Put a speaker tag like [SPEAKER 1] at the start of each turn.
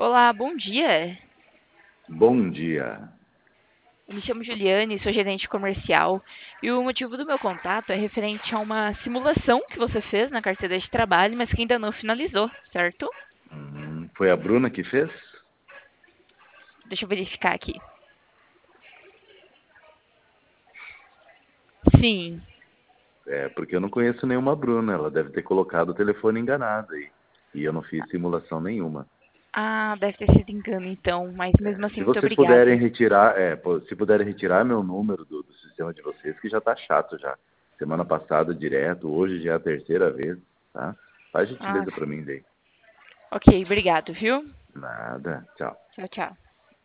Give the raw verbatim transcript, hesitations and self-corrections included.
[SPEAKER 1] Olá, bom dia.
[SPEAKER 2] Bom dia.
[SPEAKER 1] Eu me chamo Juliane, sou gerente comercial e o motivo do meu contato é referente a uma simulação que você fez na carteira de trabalho, mas que ainda não finalizou, certo?
[SPEAKER 2] Hum, foi a Bruna que fez?
[SPEAKER 1] Deixa eu verificar aqui. Sim.
[SPEAKER 2] É, porque eu não conheço nenhuma Bruna. Ela deve ter colocado o telefone enganado aí. E eu não fiz simulação nenhuma.
[SPEAKER 1] Ah, deve ter sido engano então, mas mesmo assim,
[SPEAKER 2] Se
[SPEAKER 1] muito
[SPEAKER 2] vocês puderem
[SPEAKER 1] obrigada.
[SPEAKER 2] retirar, é, pô, se puderem retirar meu número do, do sistema de vocês, que já tá chato já. Semana passada direto, hoje já é a terceira vez, tá? Faz
[SPEAKER 1] Ah,
[SPEAKER 2] gentileza pra mim daí.
[SPEAKER 1] ok, obrigado, viu?
[SPEAKER 2] Nada. Tchau.
[SPEAKER 1] Tchau, tchau.